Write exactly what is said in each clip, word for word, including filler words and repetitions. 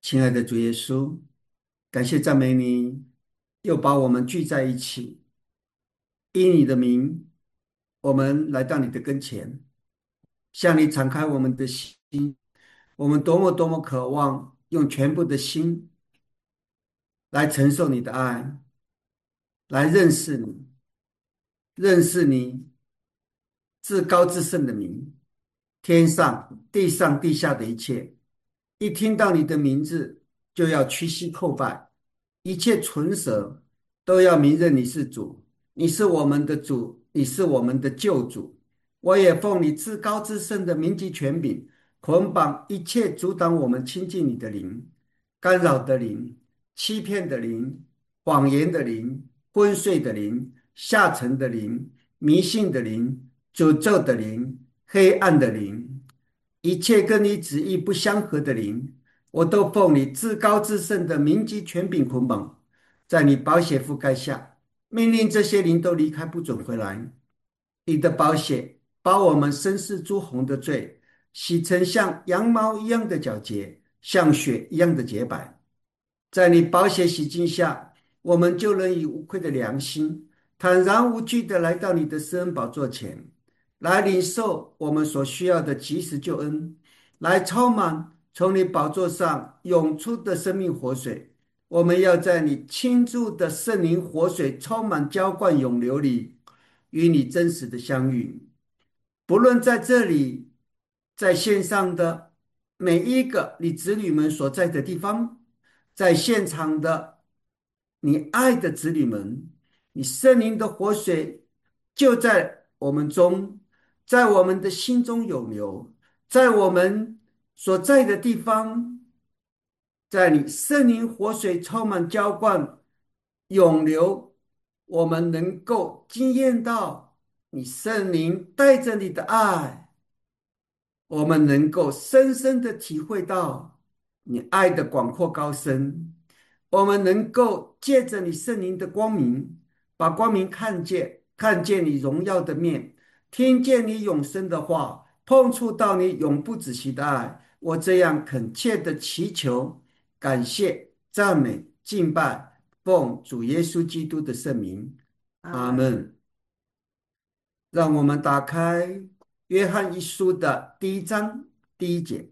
亲爱的主耶稣，感谢赞美你，又把我们聚在一起，因你的名，我们来到你的跟前，向你敞开我们的心。我们多么多么渴望用全部的心来承受你的爱，来认识你，认识你至高至圣的名。天上、地上、地下的一切，一听到你的名字，就要屈膝叩拜，一切唇舌都要明认你是主，你是我们的主，你是我们的救主。我也奉你至高至圣的名及权柄，捆绑一切阻挡我们亲近你的灵、干扰的灵、欺骗的灵、谎言的灵、昏睡的灵、下沉的灵、迷信的灵、诅咒的灵、黑暗的灵，一切跟你旨意不相合的灵，我都奉你至高至圣的名及权柄捆绑，在你宝血覆盖下，命令这些灵都离开，不准回来。你的宝血把我们身世诸红的罪洗成像羊毛一样的皎洁，像雪一样的洁白。在你宝血洗净下，我们就能以无愧的良心，坦然无惧地来到你的施恩宝座前，来领受我们所需要的及时救恩，来充满从你宝座上涌出的生命活水。我们要在你倾注的圣灵活水充满浇灌涌流里，与你真实的相遇。不论在这里，在线上的每一个你子女们所在的地方，在现场的你爱的子女们，你圣灵的活水就在我们中，在我们的心中涌流，在我们所在的地方，在你圣灵活水充满浇灌涌流，我们能够经验到你圣灵带着你的爱，我们能够深深的体会到你爱的广阔高深，我们能够借着你圣灵的光明，把光明看见，看见你荣耀的面，听见你永生的话，碰触到你永不止息的爱。我这样恳切的祈求、感谢、赞美、敬拜，奉主耶稣基督的圣名， 阿门。 阿门。让我们打开约翰一书的第一章第一节。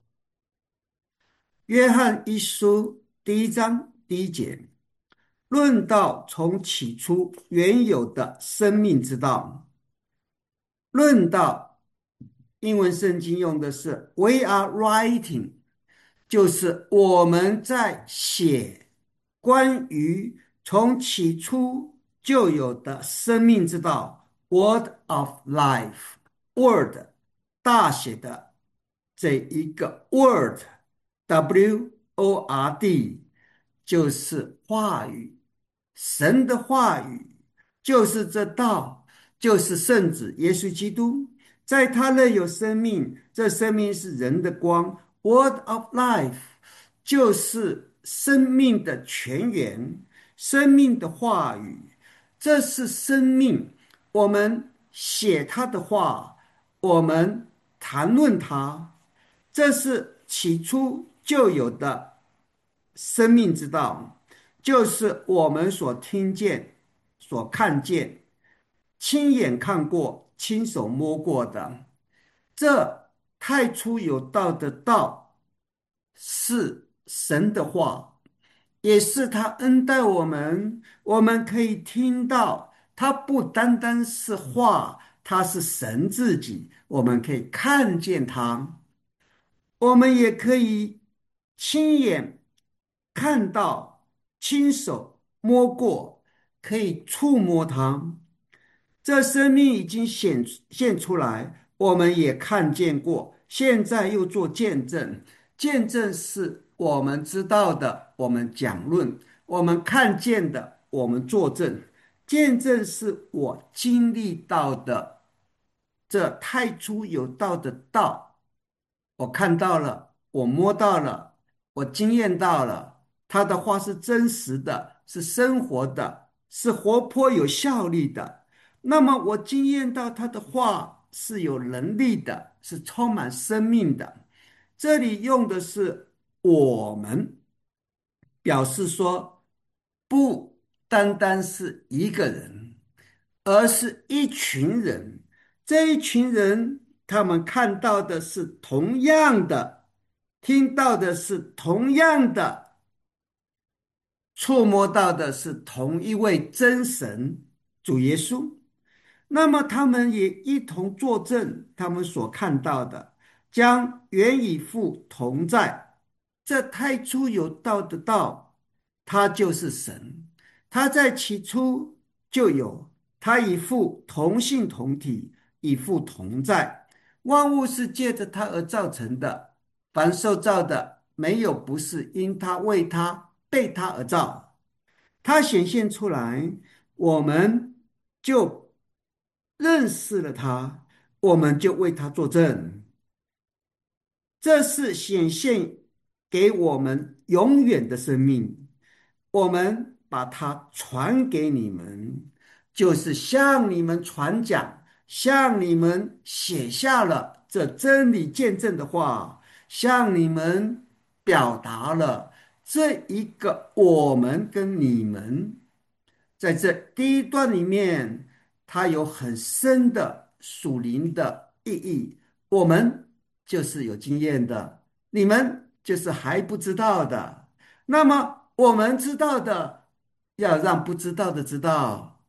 约翰一书第一章第一节，论到从起初原有的生命之道。论到英文圣经用的是 "We are writing"，就是我们在写关于从起初就有的生命之道 "Word of Life"，Word 大写的这一个 Word，W O R D 就是话语，神的话语就是这道，就是圣子耶稣基督。在他内有生命，这生命是人的光。Word of life 就是生命的泉源，生命的话语，这是生命。我们写他的话，我们谈论他，这是起初就有的生命之道，就是我们所听见、所看见、亲眼看过、亲手摸过的。这太初有道的道是神的话，也是他恩待我们，我们可以听到，它不单单是话，它是神自己，我们可以看见它。我们也可以亲眼看到、亲手摸过，可以触摸它。这生命已经显现出来，我们也看见过，现在又做见证。见证是我们知道的，我们讲论；我们看见的，我们作证。见证是我经历到的，这太初有道的道。我看到了，我摸到了，我经验到了，他的话是真实的，是生活的，是活泼有效力的。那么我经验到他的话是有能力的，是充满生命的。这里用的是我们，表示说不单单是一个人，而是一群人。这一群人，他们看到的是同样的，听到的是同样的，触摸到的是同一位真神主耶稣。那么他们也一同作证，他们所看到的将原与父同在。这太初有道的道，他就是神，他在起初就有，他与父同性同体，与父同在。万物是借着他而造成的，凡受造的，没有不是因他为他被他而造。他显现出来，我们就认识了他，我们就为他作证。这是显现给我们永远的生命，我们把它传给你们，就是向你们传讲，向你们写下了这真理见证的话，向你们表达了这一个我们跟你们。在这第一段里面，它有很深的属灵的意义。我们就是有经验的，你们就是还不知道的。那么我们知道的，要让不知道的知道，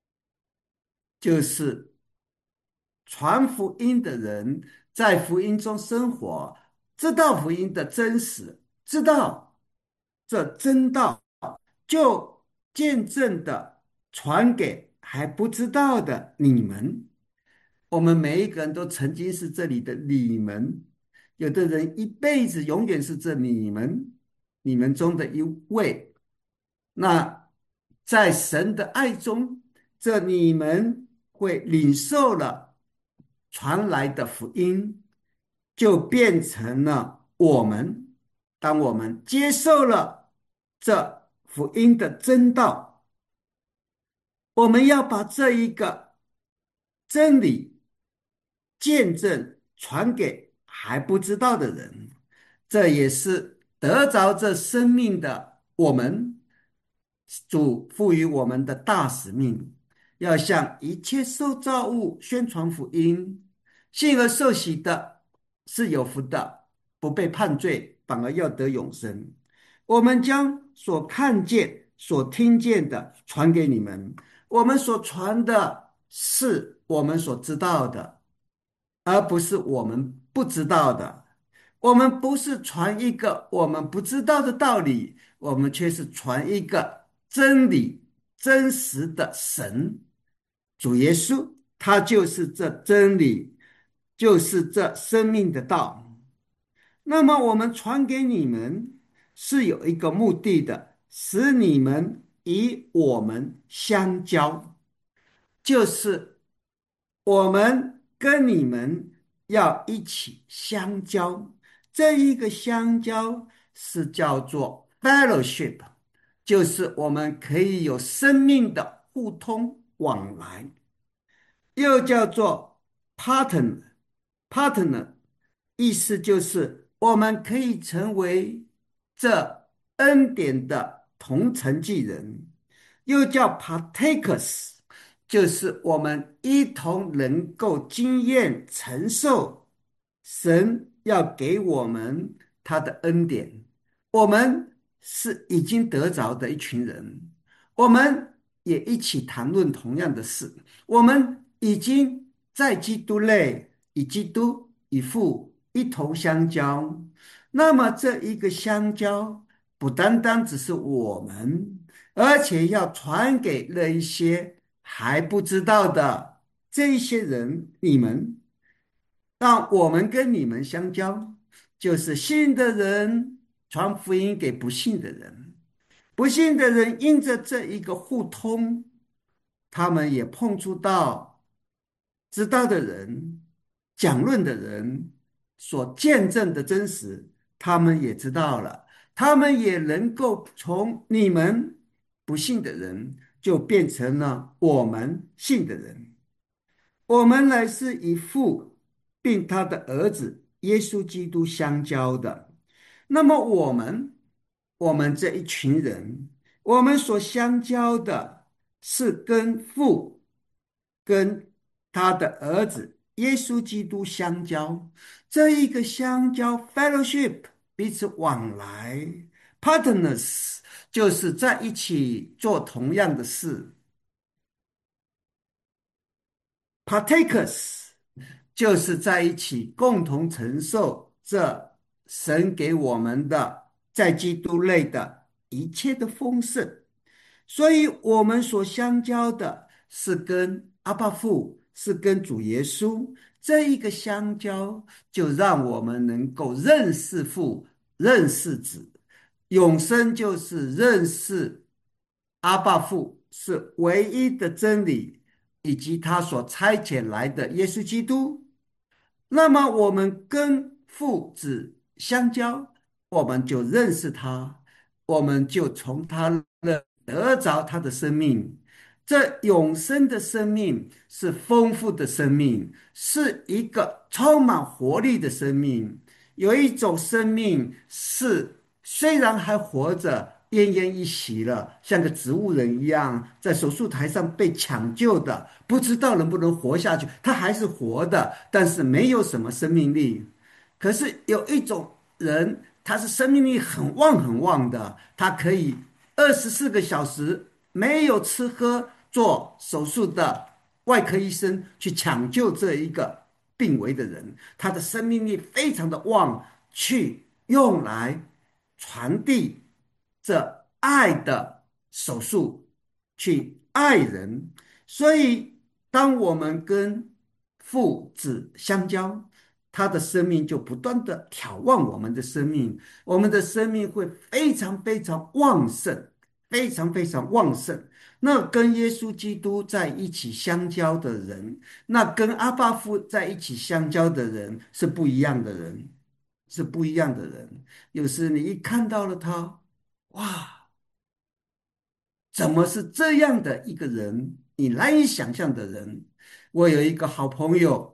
就是传福音的人在福音中生活，知道福音的真实，知道这真道。就见证的传给还不知道的你们。我们每一个人都曾经是这里的你们，有的人一辈子永远是这你们，你们中的一位。那在神的爱中，这你们会领受了传来的福音，就变成了我们。当我们接受了这福音的真道，我们要把这一个真理见证传给还不知道的人，这也是得着这生命的我们主赋予我们的大使命，要向一切受造物宣传福音。信而受洗的是有福的，不被判罪，反而要得永生。我们将所看见、所听见的传给你们，我们所传的是我们所知道的，而不是我们不知道的。我们不是传一个我们不知道的道理，我们却是传一个真理、真实的神，主耶稣，他就是这真理，就是这生命的道。那么我们传给你们是有一个目的的，使你们与我们相交。就是我们跟你们要一起相交，这一个相交是叫做 fellowship，就是我们可以有生命的互通往来，又叫做 partner，partner，意思就是我们可以成为这恩典的同承继人，又叫 partakers，就是我们一同能够经验承受神要给我们他的恩典。我们是已经得着的一群人，我们也一起谈论同样的事。我们已经在基督内，与基督与父一同相交。那么这一个相交，不单单只是我们，而且要传给那一些还不知道的这一些人，你们，让我们跟你们相交，就是信的人传福音给不信的人，不信的人因着这一个互通，他们也碰触到知道的人、讲论的人所见证的真实，他们也知道了，他们也能够从你们不信的人，就变成了我们信的人。我们乃是以父并他的儿子耶稣基督相交的。 那么我们，我们这一群人，我们所相交的是跟父、跟他的儿子耶稣基督相交，这一个相交 fellowship 彼此往来 partners 就是在一起做同样的事 partakers。就是在一起共同承受这神给我们的在基督内的一切的丰盛。所以，我们所相交的是跟阿爸父，是跟主耶稣这一个相交，就让我们能够认识父，认识子。永生就是认识阿爸父是唯一的真理，以及他所差遣来的耶稣基督。那么我们跟父子相交，我们就认识他，我们就从他那得着他的生命。这永生的生命是丰富的生命，是一个充满活力的生命。有一种生命是虽然还活着，奄奄一息了，像个植物人一样，在手术台上被抢救的，不知道能不能活下去。他还是活的，但是没有什么生命力。可是有一种人，他是生命力很旺很旺的，他可以二十四个小时没有吃喝做手术的外科医生去抢救这一个病危的人，他的生命力非常的旺，去用来传递这爱的手术，去爱人。所以，当我们跟父子相交，他的生命就不断的眺望我们的生命，我们的生命会非常非常旺盛，非常非常旺盛。那跟耶稣基督在一起相交的人，那跟阿爸父在一起相交的人是不一样的人，是不一样的人。有时你一看到了他，哇，怎么是这样的一个人？你难以想象的人。我有一个好朋友，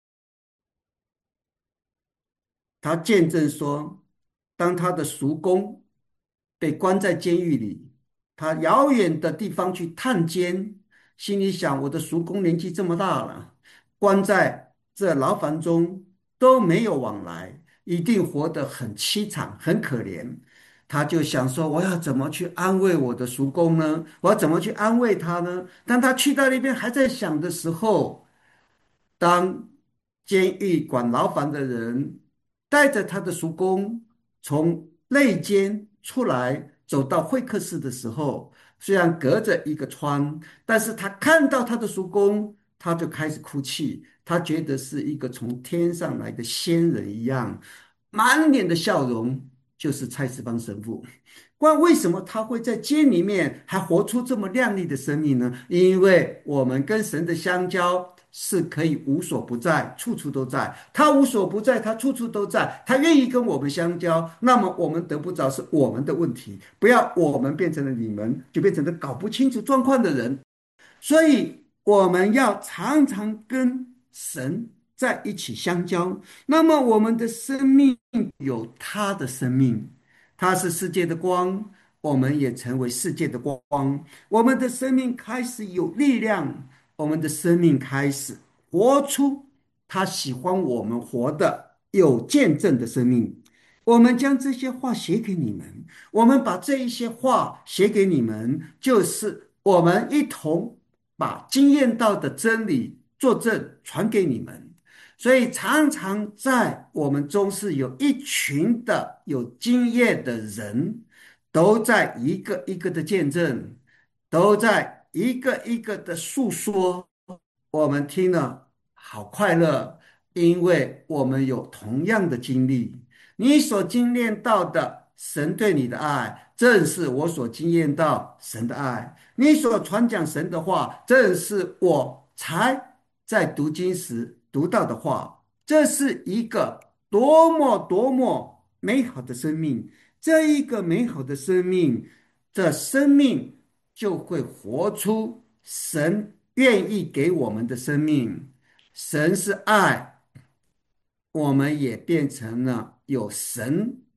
他见证说，当他的叔公被关在监狱里，他遥远的地方去探监，心里想：我的叔公年纪这么大了，关在这牢房中都没有往来，一定活得很凄惨、很可怜。他就想说：我要怎么去安慰我的叔公呢？我要怎么去安慰他呢？当他去到那边还在想的时候，当监狱管牢房的人带着他的叔公从内监出来，走到会客室的时候，虽然隔着一个窗，但是他看到他的叔公，他就开始哭泣。他觉得是一个从天上来的仙人一样，满脸的笑容，就是蔡世邦神父。关为什么他会在监里面还活出这么亮丽的生命呢？因为我们跟神的相交是可以无所不在，处处都在。他无所不在，他处处都在，他愿意跟我们相交。那么我们得不着是我们的问题，不要我们变成了你们，就变成了搞不清楚状况的人。所以我们要常常跟神在一起相交。那么我们的生命有他的生命，他是世界的光，我们也成为世界的光。我们的生命开始有力量，我们的生命开始活出他喜欢我们活的有见证的生命。我们将这些话写给你们，我们把这一些话写给你们，就是我们一同把经验到的真理作证传给你们。所以常常在我们中是有一群的有经验的人，都在一个一个的见证，都在一个一个的诉说。我们听了好快乐，因为我们有同样的经历。你所经验到的神对你的爱，正是我所经验到神的爱。你所传讲神的话，正是我才在读经时读到的话。这是一个多么多么美好的生命！这一个美好的生命，这生命就会活出神愿意给我们的生命。神是爱，我们也变成了有神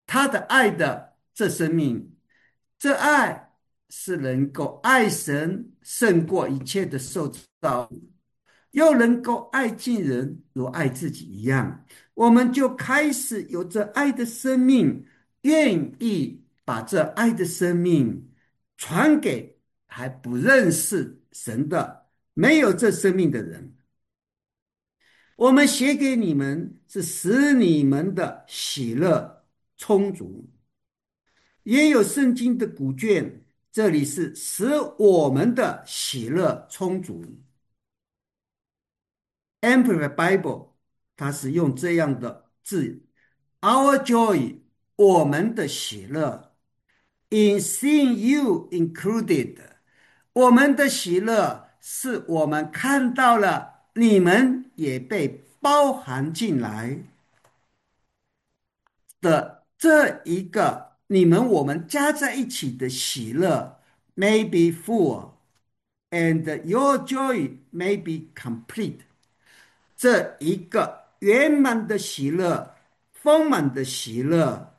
他的爱的这生命，这爱是能够爱神胜过一切的受造物，又能够爱近人如爱自己一样，我们就开始有着爱的生命，愿意把这爱的生命传给还不认识神的、没有这生命的人。我们写给你们，是使你们的喜乐充足。也有圣经的古卷，这里是使我们的喜乐充足。Amplified Bible 它是用这样的字：Our joy，我们的喜乐，in seeing you included，我们的喜乐是我们看到了你们也被包含进来的这一个你们我们加在一起的喜乐，may be full and your joy may be complete。这一个圆满的喜乐，丰满的喜乐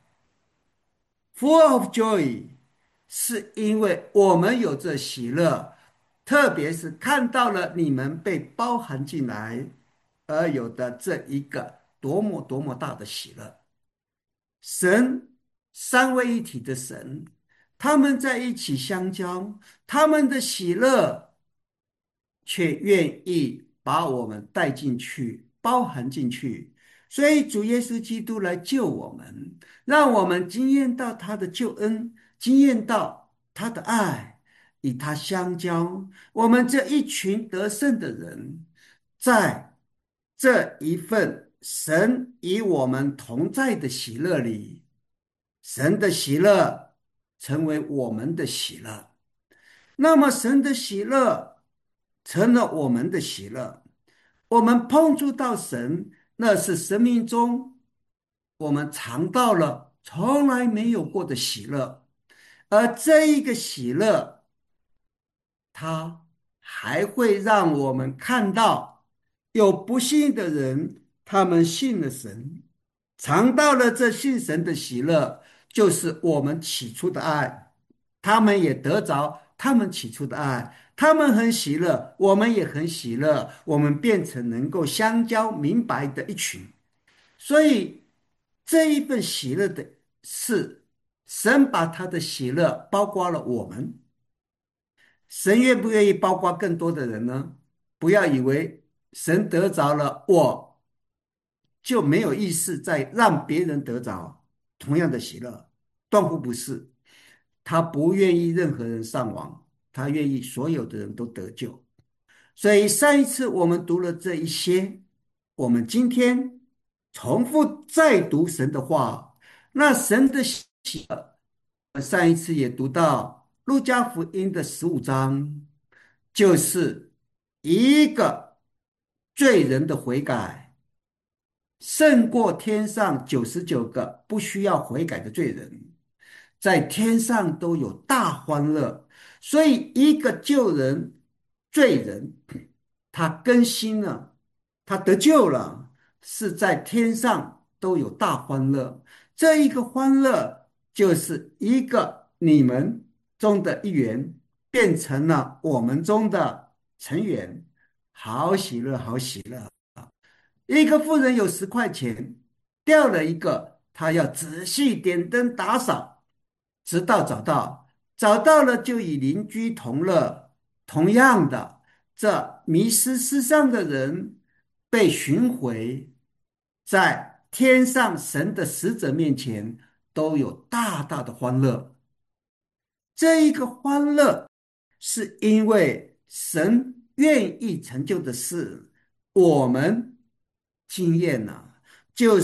（full of joy），是因为我们有这喜乐，特别是看到了你们被包含进来而有的这一个多么多么大的喜乐。神三位一体的神，他们在一起相交，他们的喜乐却愿意把我们带进去，包含进去。所以主耶稣基督来救我们，让我们经验到他的救恩，经验到他的爱，与他相交。我们这一群得胜的人，在这一份神与我们同在的喜乐里，神的喜乐成为我们的喜乐。那么神的喜乐成了我们的喜乐，我们碰触到神，那是生命中我们尝到了从来没有过的喜乐，而这一个喜乐，它还会让我们看到有不信的人，他们信了神，尝到了这信神的喜乐，就是我们起初的爱，他们也得着他们起初的爱，他们很喜乐，我们也很喜乐，我们变成能够相交明白的一群。所以这一份喜乐的是神把他的喜乐包括了我们。神愿不愿意包括更多的人呢？不要以为神得着了我，就没有意思再让别人得着同样的喜乐，断乎不是。他不愿意任何人丧亡，他愿意所有的人都得救。所以上一次我们读了这一些，我们今天重复再读神的话，那神的喜乐，上一次也读到路加福音的十五章，就是一个罪人的悔改，胜过天上九十九个不需要悔改的罪人，在天上都有大欢乐。所以，一个救人、罪人，他更新了，他得救了，是在天上都有大欢乐。这一个欢乐，就是一个你们中的一员，变成了我们中的成员，好喜乐，好喜乐。一个妇人有十块钱，掉了一个，她要仔细点灯打扫，直到找到，找到了就与邻居同乐。同样的，这迷失世上的人被寻回，在天上神的使者面前都有大大的欢乐。这一个欢乐，是因为神愿意成就的事，我们经验了，就是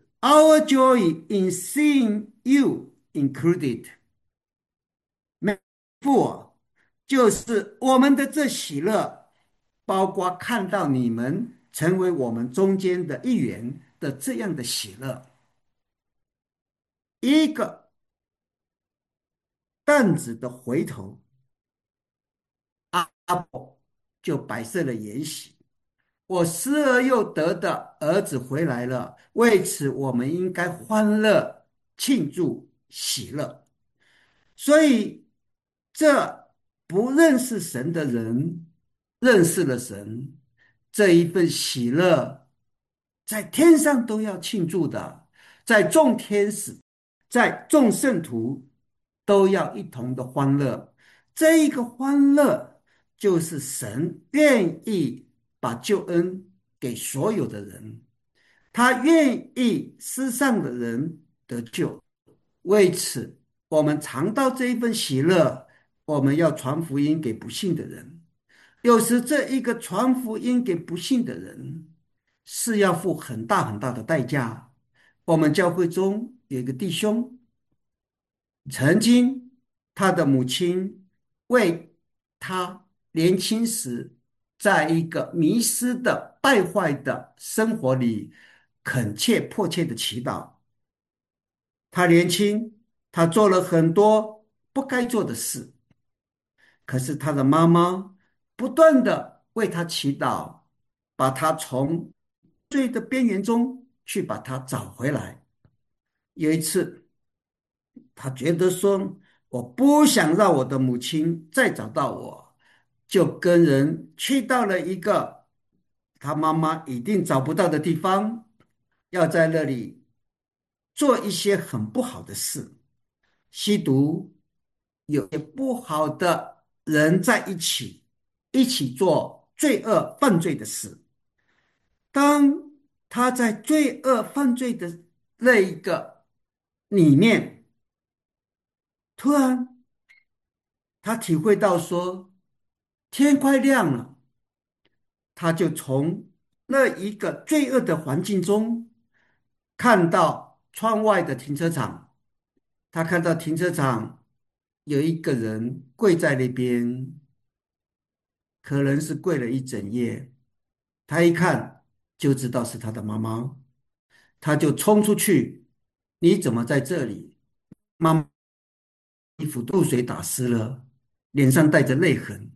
our joy in seeing you included。没错，就是我们的这喜乐，包括看到你们成为我们中间的一员的这样的喜乐。一个担子的回头，阿伯就摆设了筵席。我失而又得的儿子回来了，为此我们应该欢乐庆祝喜乐。所以，这不认识神的人认识了神，这一份喜乐，在天上都要庆祝的，在众天使，在众圣徒都要一同的欢乐。这一个欢乐，就是神愿意把救恩给所有的人，他愿意世上的人得救。为此，我们尝到这一份喜乐，我们要传福音给不信的人。有时这一个传福音给不信的人，是要付很大很大的代价。我们教会中有一个弟兄，曾经他的母亲为他年轻时在一个迷失的败坏的生活里恳切迫切的祈祷。他年轻，他做了很多不该做的事，可是他的妈妈不断的为他祈祷，把他从罪的边缘中去把他找回来。有一次，他觉得说，我不想让我的母亲再找到我，就跟人去到了一个他妈妈一定找不到的地方，要在那里做一些很不好的事，吸毒，有些不好的人在一起，一起做罪恶犯罪的事。当他在罪恶犯罪的那一个里面，突然他体会到说，天快亮了，他就从那一个罪恶的环境中看到窗外的停车场，他看到停车场有一个人跪在那边，可能是跪了一整夜。他一看就知道是他的妈妈，他就冲出去：“你怎么在这里？”妈妈衣服露水打湿了，脸上带着泪痕。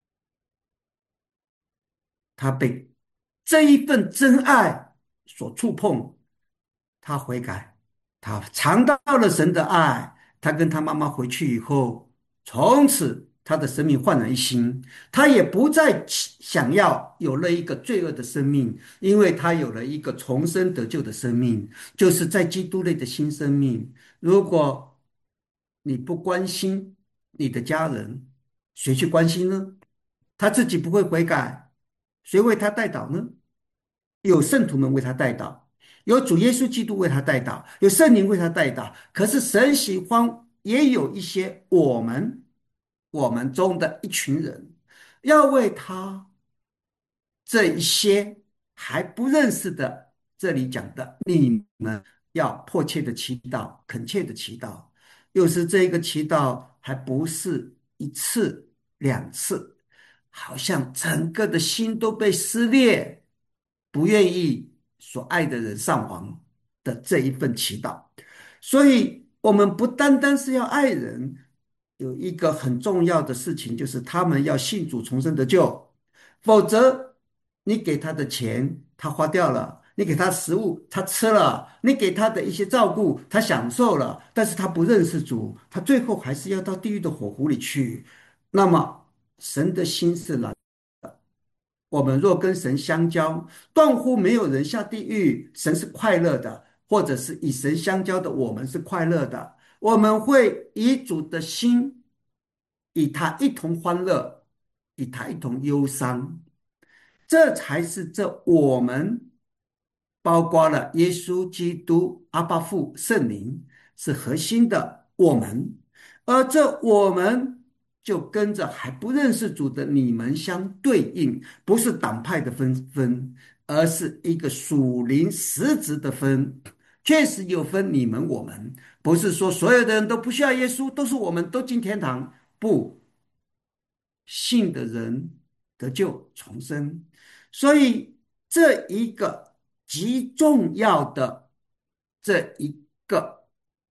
他被这一份真爱所触碰，他悔改，他尝到了神的爱。他跟他妈妈回去以后，从此他的生命焕然一新，他也不再想要有了一个罪恶的生命，因为他有了一个重生得救的生命，就是在基督内的新生命。如果你不关心你的家人，谁去关心呢？他自己不会悔改，谁为他代祷呢？有圣徒们为他代祷，有主耶稣基督为他代祷，有圣灵为他代祷。可是神喜欢也有一些我们我们中的一群人，要为他这一些还不认识的，这里讲的你们要迫切的祈祷，恳切的祈祷。又是这个祈祷还不是一次两次，好像整个的心都被撕裂，不愿意所爱的人上王的这一份祈祷。所以，我们不单单是要爱人，有一个很重要的事情，就是他们要信主重生得救，否则你给他的钱他花掉了，你给他食物他吃了，你给他的一些照顾他享受了，但是他不认识主，他最后还是要到地狱的火湖里去。那么神的心是冷的，我们若跟神相交，断乎没有人下地狱，神是快乐的，或者是以神相交的我们是快乐的，我们会以主的心，与他一同欢乐，与他一同忧伤。这才是这我们包括了耶稣基督、阿爸父、圣灵是核心的我们，而这我们就跟着还不认识主的你们相对应，不是党派的分分，而是一个属灵实质的分。确实有分你们我们，不是说所有的人都不需要耶稣，都是我们都进天堂，不，信的人得救重生。所以这一个极重要的这一个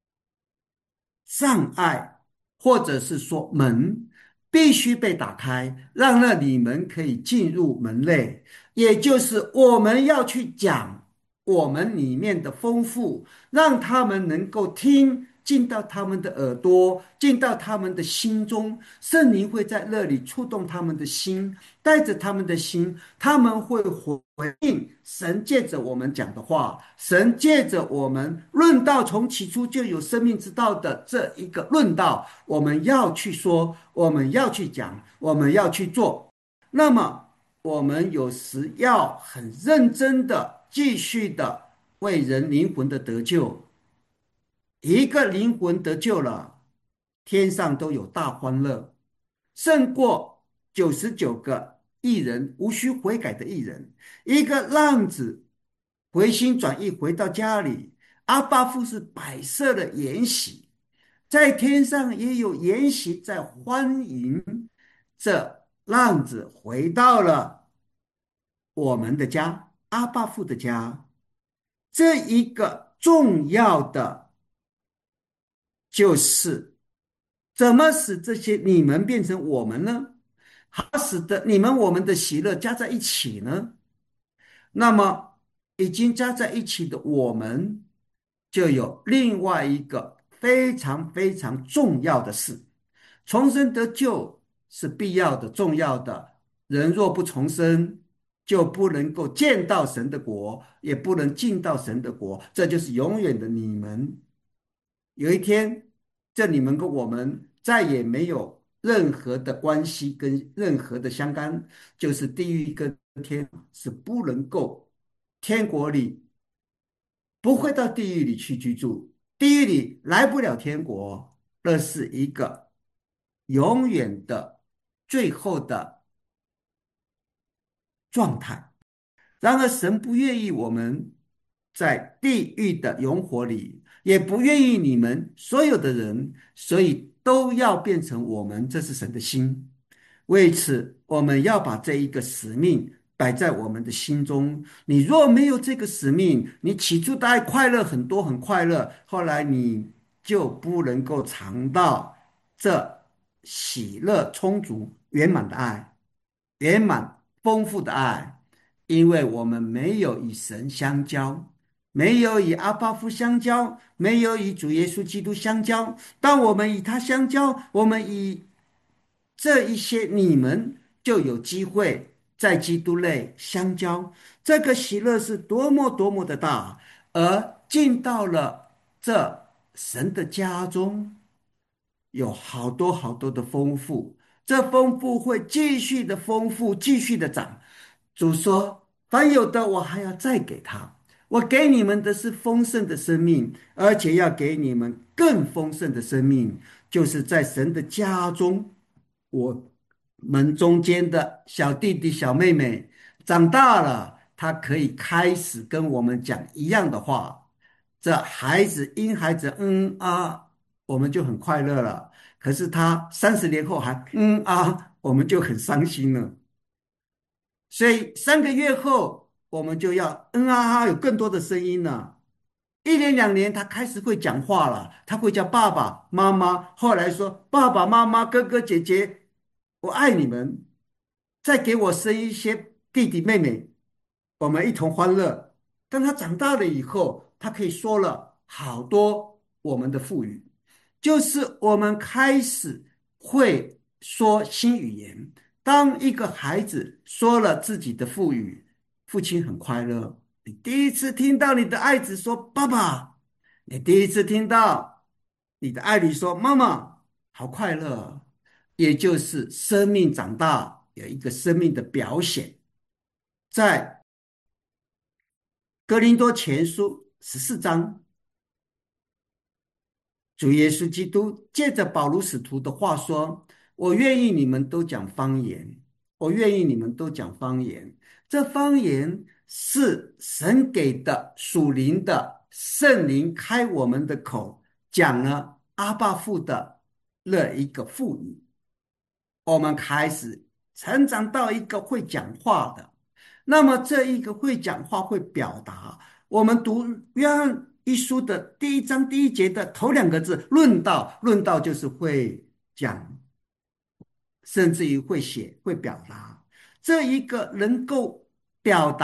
障碍，或者是说门，必须被打开，让那你们可以进入门内。也就是我们要去讲我们里面的丰富，让他们能够听进到他们的耳朵，进到他们的心中。圣灵会在那里触动他们的心，带着他们的心，他们会回应神借着我们讲的话，神借着我们论道从起初就有生命之道的这一个论道，我们要去说，我们要去讲，我们要去做。那么，我们有时要很认真的继续的为人灵魂的得救，一个灵魂得救了，天上都有大欢乐，胜过九十九个艺人无需悔改的艺人。一个浪子回心转意回到家里，阿爸父是摆设了筵席，在天上也有筵席在欢迎这浪子回到了我们的家，阿爸父的家。这一个重要的就是怎么使这些你们变成我们呢？好使得你们我们的喜乐加在一起呢？那么已经加在一起的我们，就有另外一个非常非常重要的事：重生得救是必要的、重要的。人若不重生，就不能够见到神的国，也不能进到神的国。这就是永远的你们。有一天，这你们跟我们再也没有任何的关系，跟任何的相干，就是地狱跟天是不能够，天国里不会到地狱里去居住，地狱里来不了天国，那是一个永远的最后的状态。然而，神不愿意我们在地狱的永火里，也不愿意你们所有的人，所以都要变成我们，这是神的心。为此，我们要把这一个使命摆在我们的心中。你若没有这个使命，你起初的爱快乐很多，很快乐，后来你就不能够尝到这喜乐充足、圆满的爱，圆满丰富的爱。因为我们没有与神相交，没有与阿爸父相交，没有与主耶稣基督相交。当我们与他相交，我们与这一些你们就有机会在基督内相交。这个喜乐是多么多么的大，而进到了这神的家中，有好多好多的丰富，这丰富会继续的丰富，继续的长。主说：“凡有的，我还要再给他。我给你们的是丰盛的生命，而且要给你们更丰盛的生命，就是在神的家中。我们中间的小弟弟、小妹妹长大了，他可以开始跟我们讲一样的话。这孩子因孩子嗯啊，我们就很快乐了。可是他三十年后还嗯啊，我们就很伤心了。所以三个月后，我们就要嗯啊哈有更多的声音了。一年两年，他开始会讲话了，他会叫爸爸妈妈，后来说爸爸妈妈、哥哥姐姐，我爱你们。再给我生一些弟弟妹妹，我们一同欢乐。当他长大了以后，他可以说了好多我们的腹语，就是我们开始会说新语言。当一个孩子说了自己的腹语，父亲很快乐。你第一次听到你的爱子说"爸爸"，你第一次听到你的爱女说"妈妈"，好快乐。也就是生命长大有一个生命的表显。在哥林多前书十四章，主耶稣基督借着保罗使徒的话说：“我愿意你们都讲方言，我愿意你们都讲方言。”这方言是神给的属灵的圣灵开我们的口，讲了阿爸父的那一个父语。我们开始成长到一个会讲话的。那么这一个会讲话、会表达，我们读约翰一书的第一章第一节的头两个字“论道”，论道就是会讲，甚至于会写、会表达。这一个能够表达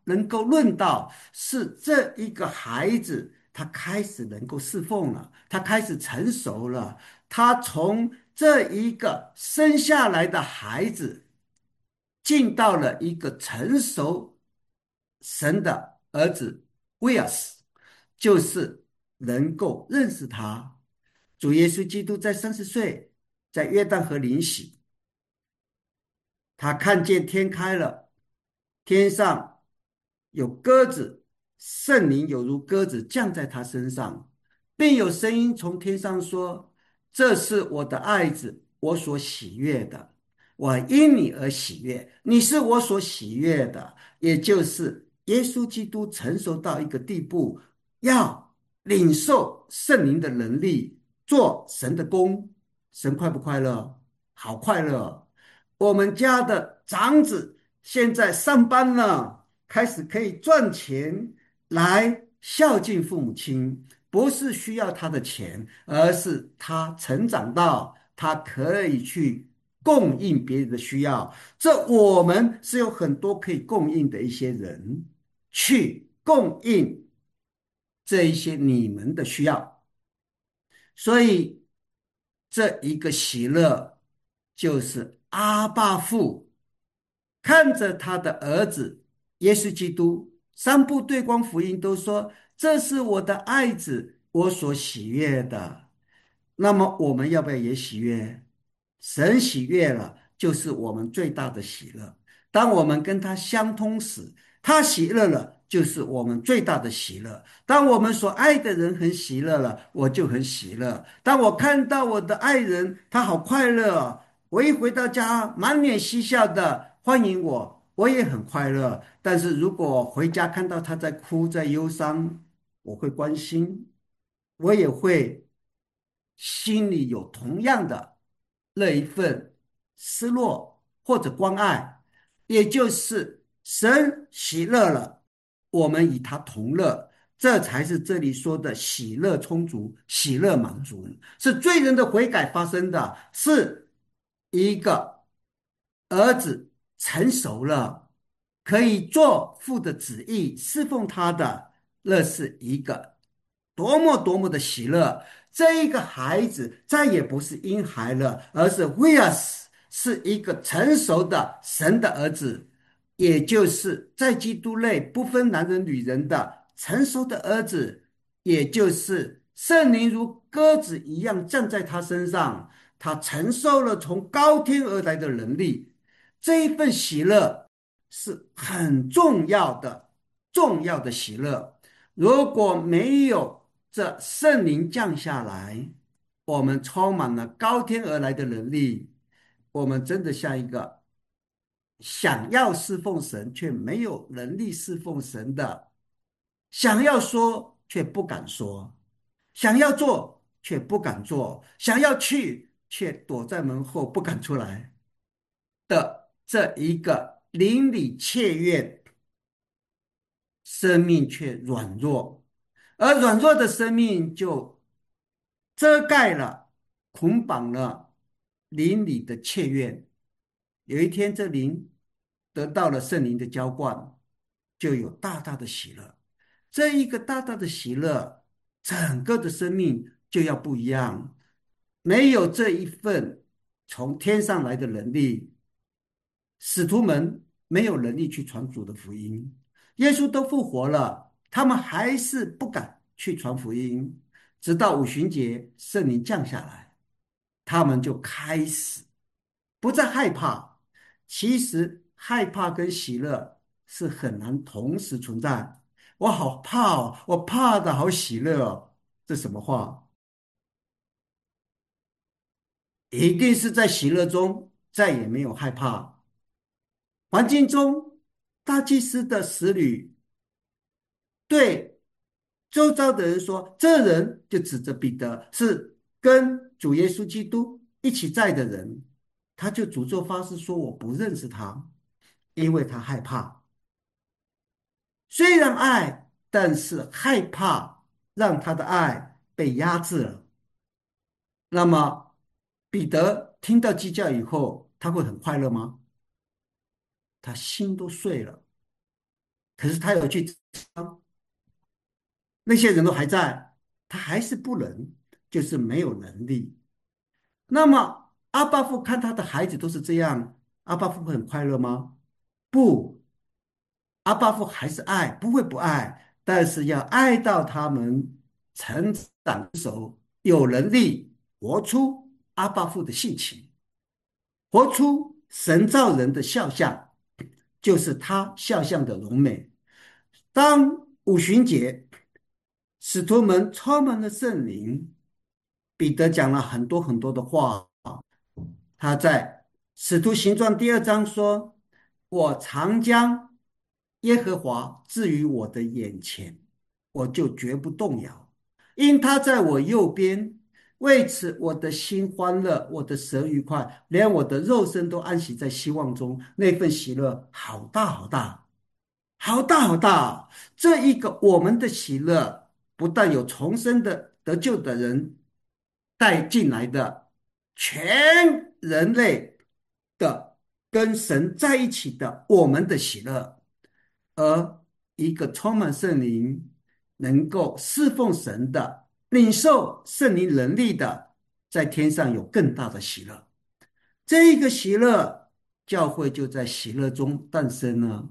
能够论到是这一个孩子，他开始能够侍奉了，他开始成熟了，他从这一个生下来的孩子，进到了一个成熟神的儿子威尔斯，就是能够认识他。主耶稣基督在三十岁，在约旦河临洗，他看见天开了，天上有鸽子，圣灵有如鸽子降在他身上，并有声音从天上说：“这是我的爱子，我所喜悦的，我因你而喜悦，你是我所喜悦的。”也就是耶稣基督成熟到一个地步，要领受圣灵的能力，做神的工。神快不快乐？好快乐！我们家的长子现在上班了，开始可以赚钱来孝敬父母亲，不是需要他的钱，而是他成长到他可以去供应别人的需要。这我们是有很多可以供应的一些人，去供应这一些你们的需要。所以这一个喜乐就是阿爸父看着他的儿子耶稣基督，三部对光福音都说这是我的爱子，我所喜悦的。那么我们要不要也喜悦？神喜悦了，就是我们最大的喜乐。当我们跟他相通时，他喜乐了，就是我们最大的喜乐。当我们所爱的人很喜乐了，我就很喜乐。当我看到我的爱人，他好快乐哦，我一回到家，满脸嬉笑的欢迎我，我也很快乐。但是如果回家看到他在哭，在忧伤，我会关心，我也会心里有同样的那一份失落或者关爱，也就是神喜乐了，我们与他同乐，这才是这里说的喜乐充足、喜乐满足，是罪人的悔改发生的，是一个儿子成熟了，可以做父的旨意，侍奉他的，那是一个多么多么的喜乐。这一个孩子再也不是婴孩了，而是 w e 是一个成熟的神的儿子，也就是在基督内不分男人女人的成熟的儿子，也就是圣灵如鸽子一样站在他身上，他承受了从高天而来的能力。这一份喜乐是很重要的，重要的喜乐。如果没有这圣灵降下来，我们充满了高天而来的能力，我们真的像一个想要侍奉神却没有能力侍奉神的，想要说却不敢说，想要做却不敢做，想要去却躲在门后不敢出来的这一个邻里妾院，生命却软弱，而软弱的生命就遮盖了、捆绑了灵里的切愿。有一天，这灵得到了圣灵的浇灌，就有大大的喜乐。这一个大大的喜乐，整个的生命就要不一样。没有这一份从天上来的能力，使徒们没有能力去传主的福音。耶稣都复活了，他们还是不敢去传福音。直到五旬节，圣灵降下来，他们就开始不再害怕。其实害怕跟喜乐是很难同时存在。我好怕哦，我怕的好喜乐哦，这什么话？一定是在喜乐中再也没有害怕。环境中，大祭司的使女对周遭的人说：“这人就指着彼得，是跟主耶稣基督一起在的人。”他就诅咒发誓说：“我不认识他，因为他害怕。虽然爱，但是害怕让他的爱被压制了。”那么，彼得听到鸡叫以后，他会很快乐吗？他心都碎了。 可是他有去，那些人都还在，他还是不能，就是没有能力。那么阿巴父看他的孩子都是这样，阿巴父会很快乐吗？不，阿巴父还是爱，不会不爱，但是要爱到他们成长熟，有能力活出阿巴父的性情，活出神造人的肖像，就是他肖像的荣美。当五旬节，使徒们充满了圣灵，彼得讲了很多很多的话。他在《使徒行传》第二章说：“我常将耶和华置于我的眼前，我就绝不动摇，因他在我右边。为此，我的心欢乐，我的舌愉快，连我的肉身都安息在希望中。那份喜乐好大好大，好大好大！这一个我们的喜乐，不但有重生的得救的人带进来的，全人类的跟神在一起的我们的喜乐，而一个充满圣灵、能够侍奉神的、领受圣灵能力的，在天上有更大的喜乐。这一个喜乐，教会就在喜乐中诞生了。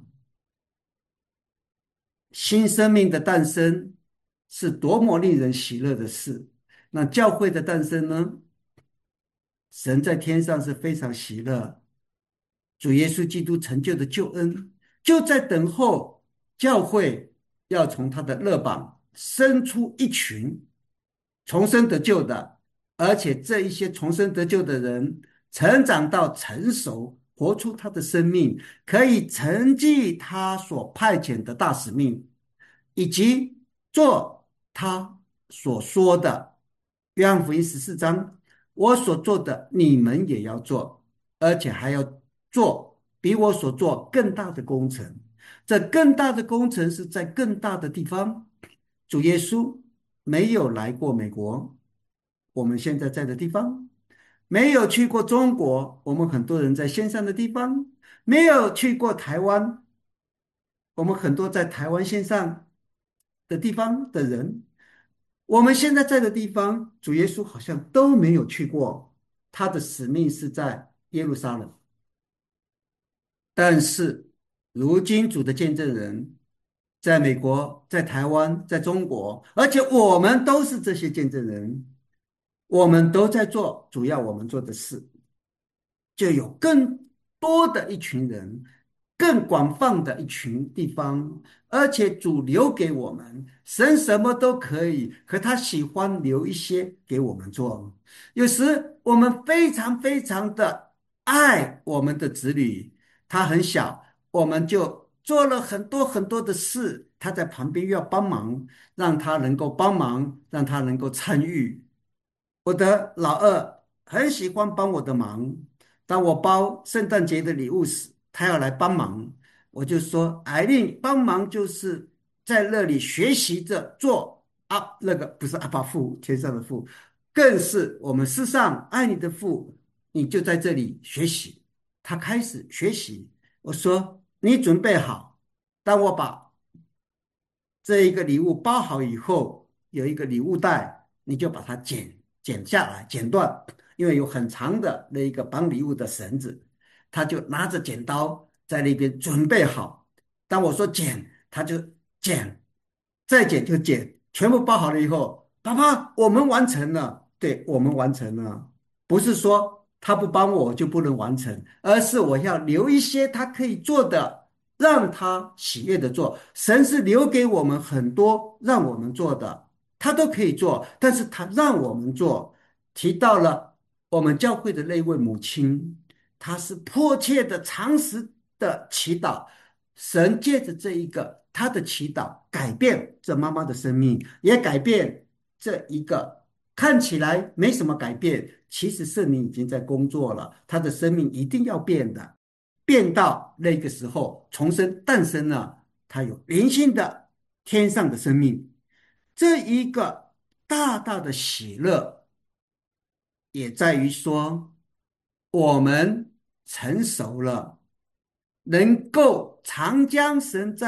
新生命的诞生是多么令人喜乐的事。那教会的诞生呢？神在天上是非常喜乐，主耶稣基督成就的救恩，就在等候教会要从他的肋膀生出一群重生得救的，而且这一些重生得救的人成长到成熟，活出他的生命，可以承继他所派遣的大使命，以及做他所说的。约翰福音十四章，我所做的，你们也要做，而且还要做比我所做更大的工程。这更大的工程是在更大的地方。主耶稣没有来过美国，我们现在在的地方；没有去过中国，我们很多人在线上的地方；没有去过台湾，我们很多在台湾线上的地方的人。我们现在在的地方，主耶稣好像都没有去过，他的使命是在耶路撒冷。但是如今主的见证人在美国、在台湾、在中国，而且我们都是这些见证人，我们都在做主要我们做的事。就有更多的一群人，更广泛的一群地方，而且主留给我们，神什么都可以，可他喜欢留一些给我们做。有时我们非常非常的爱我们的子女，他很小，我们就做了很多很多的事，他在旁边又要帮忙，让他能够帮忙，让他能够参与。我的老二很喜欢帮我的忙，当我包圣诞节的礼物时，他要来帮忙，我就说：“艾琳，帮忙就是在那里学习着做啊，那个不是阿爸父，天上的父，更是我们世上爱你的父，你就在这里学习。”他开始学习，我说：“你准备好，当我把这一个礼物包好以后，有一个礼物袋，你就把它剪剪下来，剪断，因为有很长的那一个绑礼物的绳子，他就拿着剪刀在那边准备好。当我说剪，他就剪，再剪就剪，全部包好了以后，爸爸，我们完成了，对，我们完成了，不是说他不帮我就不能完成，而是我要留一些他可以做的。让他喜悦的做。神是留给我们很多让我们做的，他都可以做，但是他让我们做。提到了我们教会的那位母亲，她是迫切的、常时的祈祷，神借着这一个她的祈祷，改变这妈妈的生命，也改变这一个看起来没什么改变，其实圣灵已经在工作了，她的生命一定要变的。变到那个时候重生诞生了，他有灵性的天上的生命，这一个大大的喜乐也在于说，我们成熟了，能够常将神在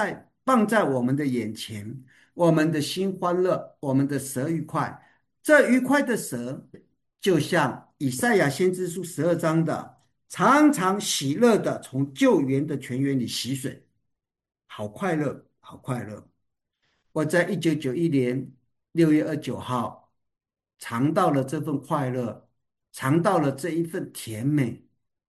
放在我们的眼前，我们的心欢乐，我们的舌愉快。这愉快的舌，就像以赛亚先知书十二章的，常常喜乐的从救援的泉源里洗水，好快乐，好快乐。我在一九九一年六月二十九号尝到了这份快乐，尝到了这一份甜美，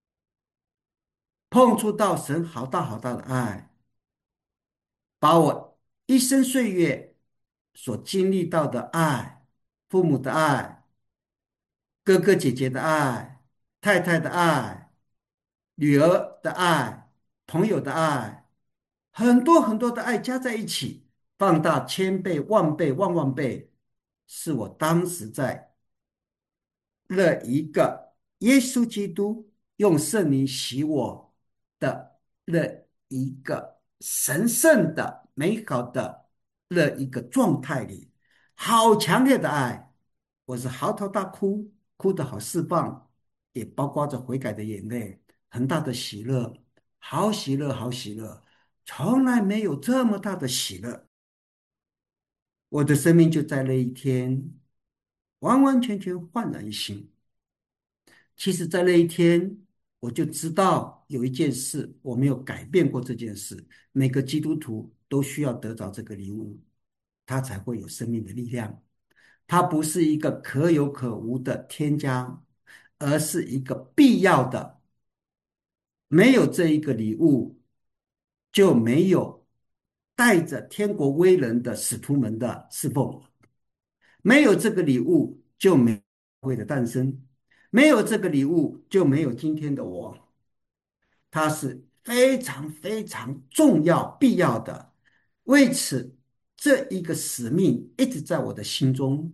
碰触到神好大好大的爱，把我一生岁月所经历到的爱，父母的爱，哥哥姐姐的爱，太太的爱，女儿的爱，朋友的爱，很多很多的爱加在一起，放大千倍、万倍、万万倍，是我当时在那一个耶稣基督用圣灵洗我的那一个神圣的、美好的那一个状态里，好强烈的爱，我是嚎啕大哭，哭得好释放，也包括着悔改的眼泪，很大的喜乐，好喜乐，好喜乐，从来没有这么大的喜乐。我的生命就在那一天完完全全焕然一新。其实，在那一天，我就知道有一件事我没有改变过这件事。每个基督徒都需要得着这个礼物，他才会有生命的力量。它不是一个可有可无的添加，而是一个必要的。没有这一个礼物，就没有带着天国威能的使徒们的侍奉。没有这个礼物，就没有教会的诞生；没有这个礼物，就没有今天的我。它是非常非常重要、必要的。为此，这一个使命一直在我的心中，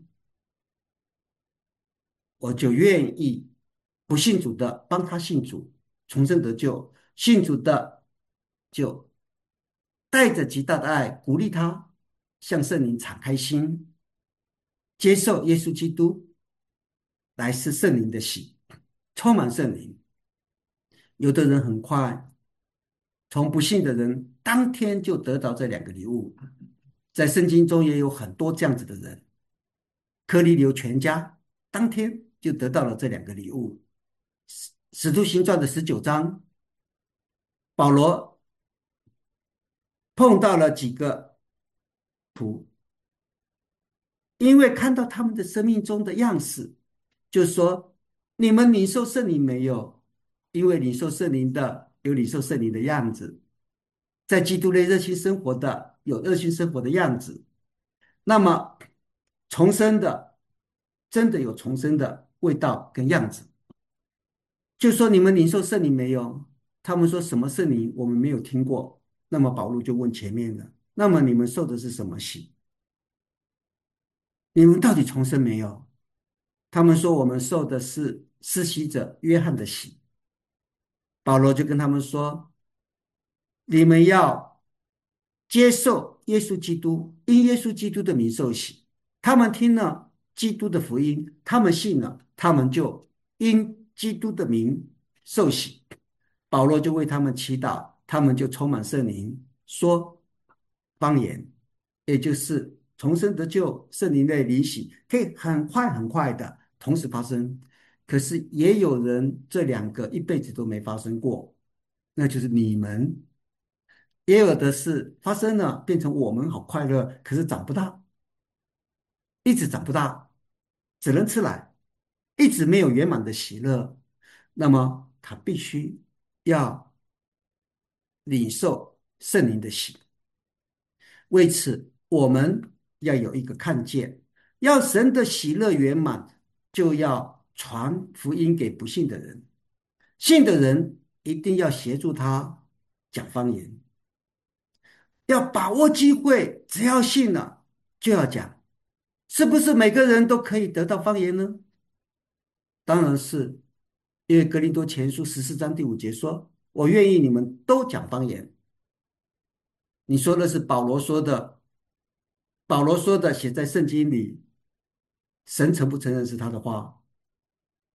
我就愿意不信主的帮他信主，重生得救；信主的就带着极大的爱鼓励他，向圣灵敞开心，接受耶稣基督来是圣灵的喜，充满圣灵。有的人很快，从不信的人当天就得到这两个礼物。在圣经中也有很多这样子的人，柯尼流全家当天就得到了这两个礼物。使使徒行传的十九章，保罗碰到了几个徒，因为看到他们的生命中的样式，就说：你们领受圣灵没有？因为领受圣灵的有领受圣灵的样子，在基督内热心生活的有热心生活的样子。那么重生的真的有重生的味道跟样子。就说你们领受圣灵没有？他们说什么圣灵我们没有听过。那么保罗就问前面的：那么你们受的是什么洗？你们到底重生没有？他们说我们受的是施洗者约翰的洗。保罗就跟他们说：你们要接受耶稣基督，因耶稣基督的名受洗。他们听了基督的福音，他们信了，他们就因基督的名受洗。保罗就为他们祈祷，他们就充满圣灵，说方言，也就是重生得救，圣灵的灵洗，可以很快很快的同时发生。可是也有人这两个一辈子都没发生过，那就是你们。也有的是发生了，变成我们好快乐，可是长不大，一直长不大，只能吃奶，一直没有圆满的喜乐。那么他必须要领受圣灵的喜。为此，我们要有一个看见，要神的喜乐圆满，就要传福音给不信的人，信的人一定要协助他讲方言。要把握机会，只要信了就要讲。是不是每个人都可以得到方言呢？当然是，因为格林多前书十四章第五节说：“我愿意你们都讲方言。”你说的是保罗说的，保罗说的写在圣经里，神承不承认是他的话？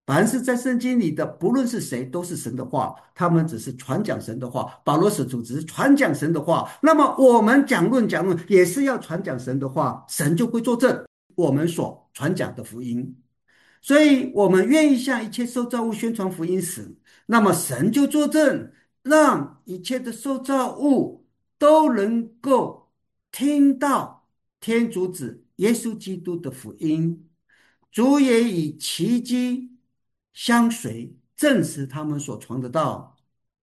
凡是在圣经里的，不论是谁，都是神的话，他们只是传讲神的话。保罗使徒只是传讲神的话，那么我们讲论讲论也是要传讲神的话，神就会作证我们所传讲的福音。所以，我们愿意向一切受造物宣传福音时，那么神就作证，让一切的受造物都能够听到天主子耶稣基督的福音。主也以奇迹相随，证实他们所传的道。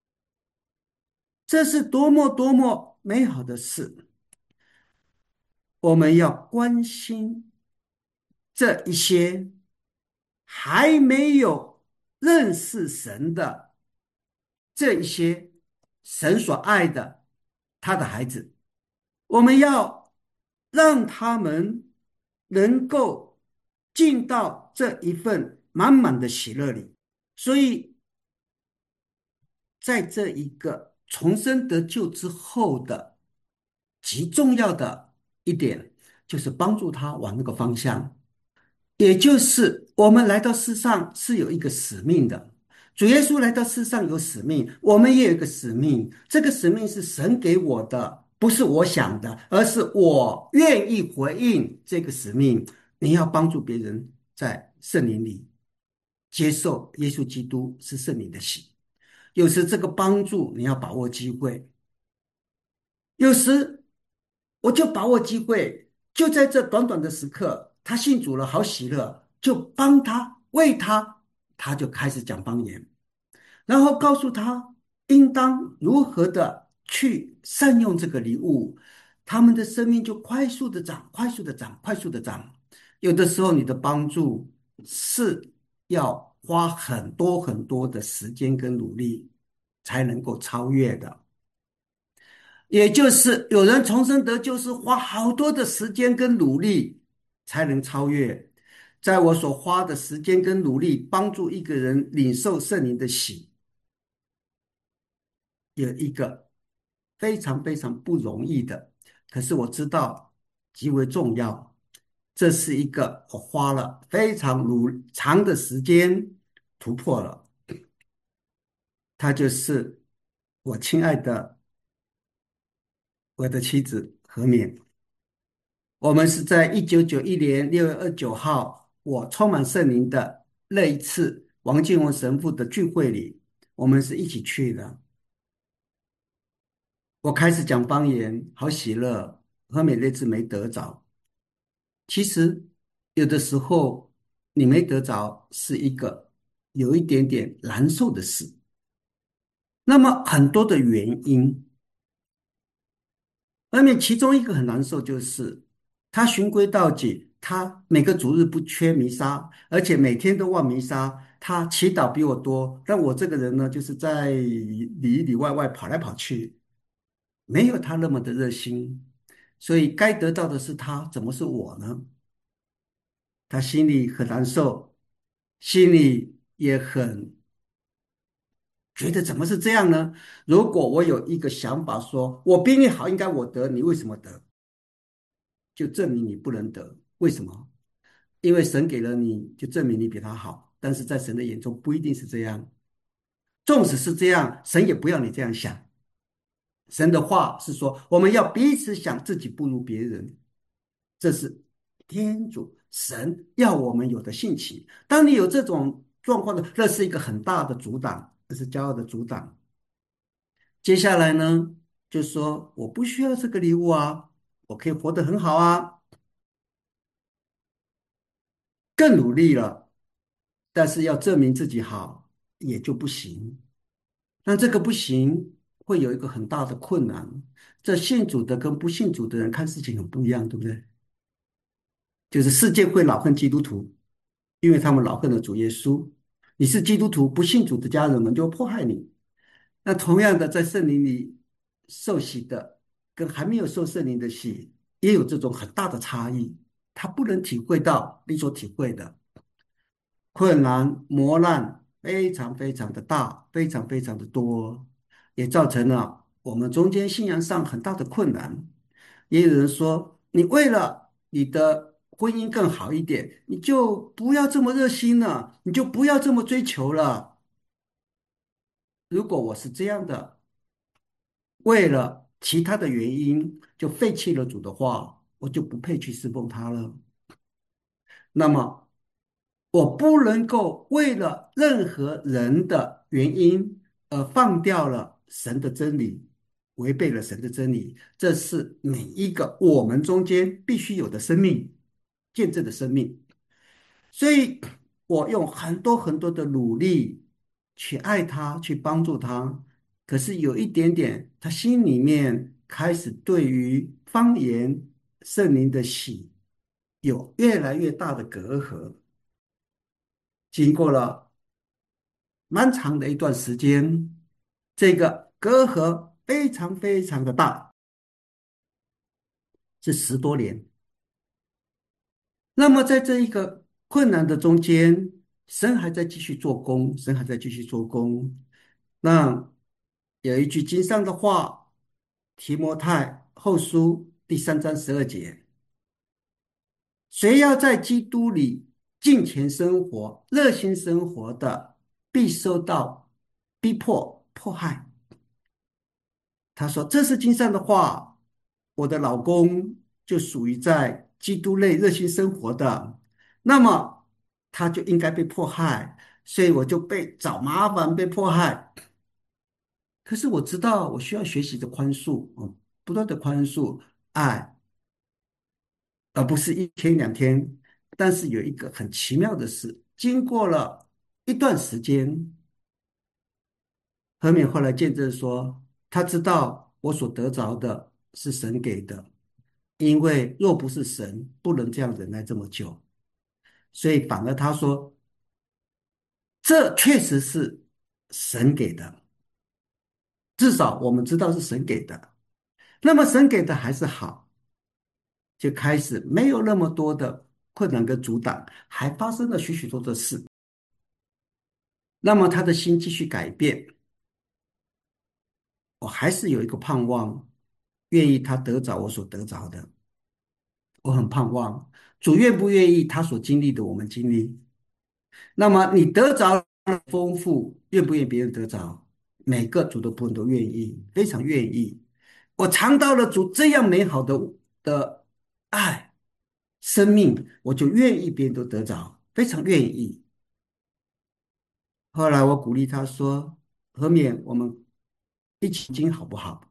这是多么多么美好的事！我们要关心这一些还没有认识神的这一些神所爱的他的孩子，我们要让他们能够进到这一份满满的喜乐里。所以，在这一个重生得救之后的极重要的一点，就是帮助他往那个方向。也就是我们来到世上是有一个使命的，主耶稣来到世上有使命，我们也有一个使命。这个使命是神给我的，不是我想的，而是我愿意回应这个使命。你要帮助别人在圣灵里接受耶稣基督是圣灵的喜。有时这个帮助你要把握机会，有时我就把握机会，就在这短短的时刻，他信主了，好喜乐，就帮他为他，他就开始讲方言，然后告诉他应当如何的去善用这个礼物，他们的生命就快速的长，快速的长，快速的长。有的时候你的帮助是要花很多很多的时间跟努力才能够超越的。也就是有人重生得救是花好多的时间跟努力才能超越。在我所花的时间跟努力帮助一个人领受圣灵的喜，有一个非常非常不容易的，可是我知道极为重要。这是一个我花了非常努长的时间突破了，他就是我亲爱的我的妻子何勉。我们是在一九九一年六月二十九号，我充满圣灵的那一次王建文神父的聚会里，我们是一起去的。我开始讲方言，好喜乐。何美那次没得着。其实有的时候你没得着是一个有一点点难受的事。那么很多的原因，外面其中一个很难受就是他循规蹈矩，他每个主日不缺弥撒，而且每天都望弥撒。他祈祷比我多，但我这个人呢，就是在里里外外跑来跑去，没有他那么的热心，所以该得到的是他，怎么是我呢？他心里很难受，心里也很觉得怎么是这样呢？如果我有一个想法说，我比你好，应该我得，你为什么得？就证明你不能得。为什么？因为神给了你，就证明你比他好。但是在神的眼中不一定是这样。纵使是这样，神也不要你这样想。神的话是说，我们要彼此想自己不如别人，这是天主神要我们有的性情。当你有这种状况的，这是一个很大的阻挡，这是骄傲的阻挡。接下来呢，就说我不需要这个礼物啊，我可以活得很好啊，更努力了，但是要证明自己好也就不行。那这个不行，会有一个很大的困难。这信主的跟不信主的人看事情很不一样，对不对？就是世界会恼恨基督徒，因为他们恼恨了主耶稣。你是基督徒，不信主的家人们就会迫害你。那同样的，在圣灵里受洗的，跟还没有受圣灵的洗，也有这种很大的差异。他不能体会到你所体会的困难、磨难，非常非常的大，非常非常的多，也造成了我们中间信仰上很大的困难。也有人说，你为了你的婚姻更好一点，你就不要这么热心了，你就不要这么追求了。如果我是这样的，为了其他的原因就废弃了主的话，我就不配去侍奉他了。那么，我不能够为了任何人的原因而放掉了神的真理，违背了神的真理。这是每一个我们中间必须有的生命，见证的生命。所以，我用很多很多的努力去爱他，去帮助他。可是有一点点，他心里面开始对于方言圣灵的喜有越来越大的隔阂。经过了漫长的一段时间，这个隔阂非常非常的大，是十多年。那么在这一个困难的中间，神还在继续做工，神还在继续做工。那有一句经上的话，提摩太后书第三章十二节：谁要在基督里敬虔生活、热心生活的，必受到逼迫、迫害。他说：“这是经上的话，我的老公就属于在基督内热心生活的，那么他就应该被迫害，所以我就被找麻烦、被迫害。可是我知道我需要学习的宽恕，嗯，不断的宽恕、爱，而不是一天两天。但是有一个很奇妙的事，经过了一段时间，何勉后来见证说，他知道我所得着的是神给的。”因为若不是神，不能这样忍耐这么久，所以反而他说，这确实是神给的，至少我们知道是神给的。那么神给的还是好，就开始没有那么多的困难跟阻挡，还发生了许许多多的事。那么他的心继续改变，我还是有一个盼望，愿意他得着我所得着的，我很盼望主愿不愿意他所经历的我们经历。那么你得着丰富，愿不愿意别人得着？每个主的仆人都愿意，非常愿意。我尝到了主这样美好的的爱生命，我就愿意别人都得着，非常愿意。后来我鼓励他说：“何勉，我们一起经好不好？”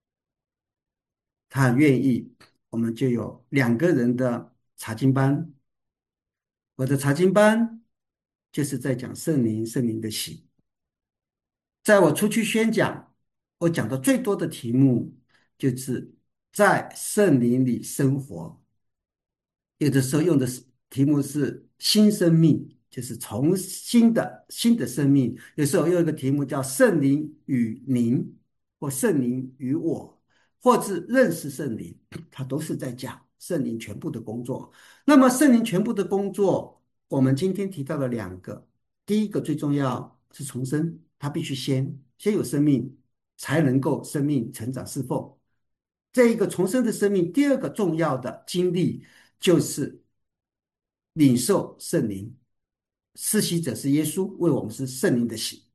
他很愿意，我们就有两个人的查经班。我的查经班就是在讲圣灵，圣灵的喜。在我出去宣讲，我讲的最多的题目就是在圣灵里生活。有的时候用的是题目是新生命，就是重新的新的生命；有时候用一个题目叫圣灵与灵，或圣灵与我，或是认识圣灵，它都是在讲圣灵全部的工作。那么圣灵全部的工作，我们今天提到了两个，第一个最重要是重生，它必须先先有生命，才能够生命成长侍奉。这一个重生的生命，第二个重要的经历就是领受圣灵。施洗者是耶稣，为我们是圣灵的洗。